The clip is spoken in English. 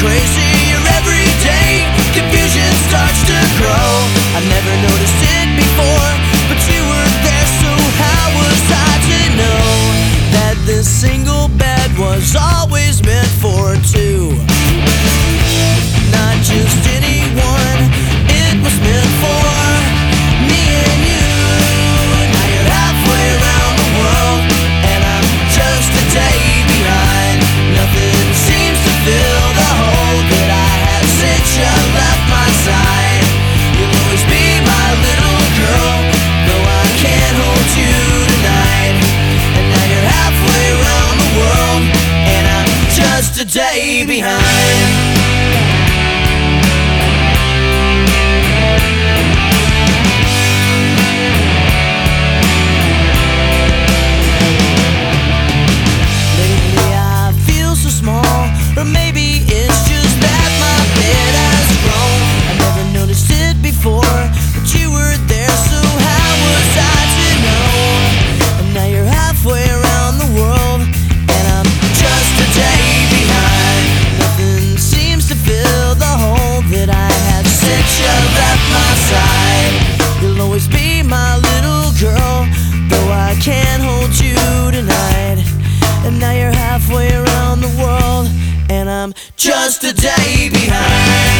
crazier every day. Confusion starts to grow. I never noticed it before, but you were there, so how was I to know that this single bed was always meant for two? Not just anyone, it was meant for me and you. Now you're halfway around the world, and I'm just a day behind. Nothing seems to fill the hole that I had since you left my side. You'll always be my little girl, though I can't hold you tonight. And now you're halfway around the world, and I'm just a day behind. Or maybe it's just that my bed has grown. I never noticed it before, but you were there, so how was I to know? And now you're halfway around the world, and I'm just a day behind. Nothing seems to fill the hole that I had since you left my side. You'll always be my little girl, though I can't hold you tonight. And now you're halfway around the world, and I'm just a day behind.